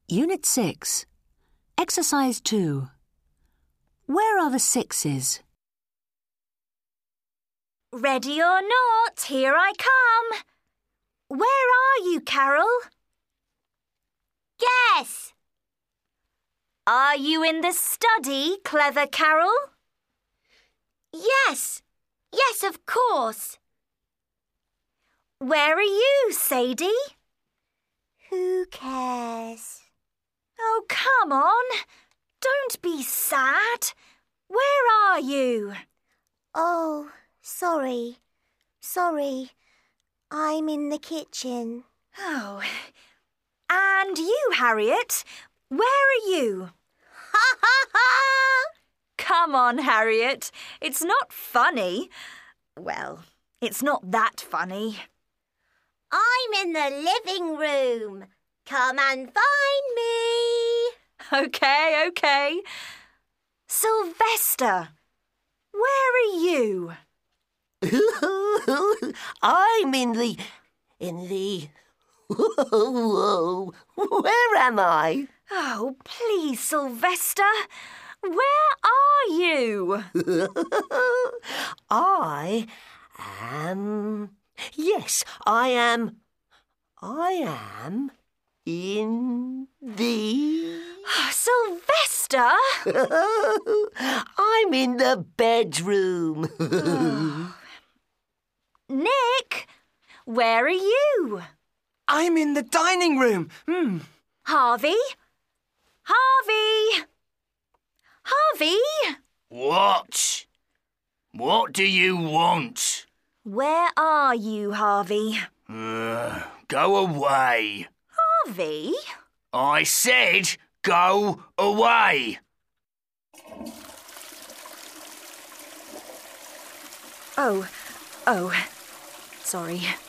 Unit 6. Exercise 2. Where are the sixes? Ready or not, here I come. Where are you, Carol? Guess. Are you in the study, clever Carol? Yes. Yes, of course. Where are you, Sadie? Who cares? Oh, come on. Don't be sad. Where are you? Oh, sorry. I'm in the kitchen. Oh. And you, Harriet, where are you? Ha ha ha! Come on, Harriet. It's not funny. Well, it's not that funny. I'm in the living room. Come and find me. OK. Sylvester, where are you? I'm in the... Where am I? Oh, please, Sylvester. Where are you? I am... Yes, I am in the... Sylvester? I'm in the bedroom. Nick, where are you? I'm in the dining room. Harvey? Harvey? What? What do you want? Where are you, Harvey? Go away. Harvey? I said go away. Oh, sorry.